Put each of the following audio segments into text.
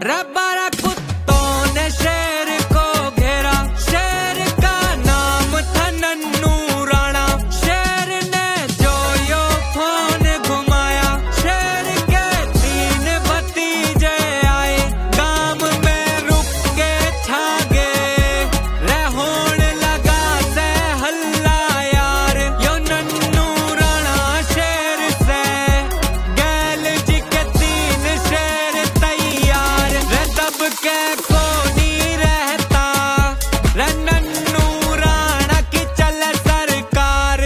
रबारा कुत्तों ने शेर को घेरा, शेर का नाम था नन्नू राणा। शेर ने जो यो फोन घुमाया, शेर के 3 भतीजे आए, गांव में रुक के छा गए। होने लगा से हल्ला यार, यो नन्नू राणा शेर से, गैल जी के 3 शेर तैयार। रे दब के कोनी रहता, रे नन्नू राणा की चले सरकार।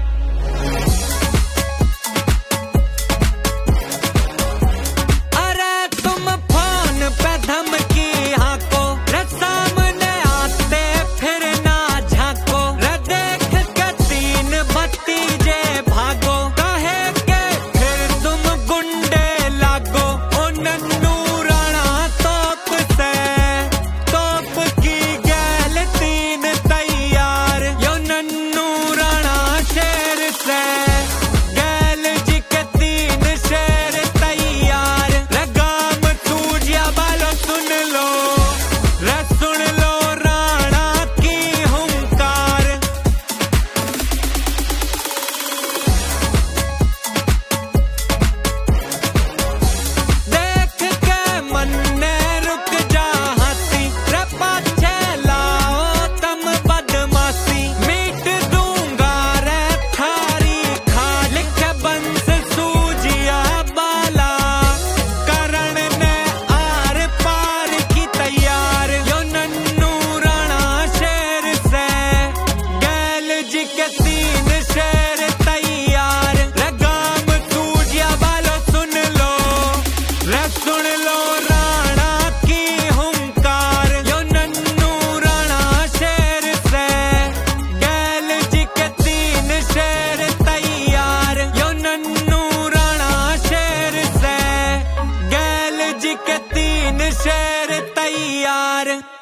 अरे तुम फोन पे धमकी हाको, रे सामने आते फिर ना झांको। रे देख के 3 भतीजे भागो, कहे के फिर तुम गुंडे लागो। ओ नन्नू राणा तोप से, तोप की गैल 3 तैयार। यो नन्नू राणा शेर से, गैल जी के 3 शेर तैयार। रे गाम टूटिया बालो सुन लो, रे सुन लो राणा की हुंकार। देख के मन ने रुक जा हंसी, रे पाछे लाओ तम बदमाशी। मीट दूंगा रे थारी खाल, लिखे बंस सूजिया बाला, करण ने आर पार की तैयार। यो नन्नू राणा शेर से, गैल जी के 3 शेर तैयार। रे गाम सूजिया बालो सुन लो, रे सुन लो राणा की हुंकार। यो नन्नू राणा शेर से, गैल जी के 3 शेर तैयार। यो नन्नू राणा शेर से, गैल जी के 3 शेर तैयार।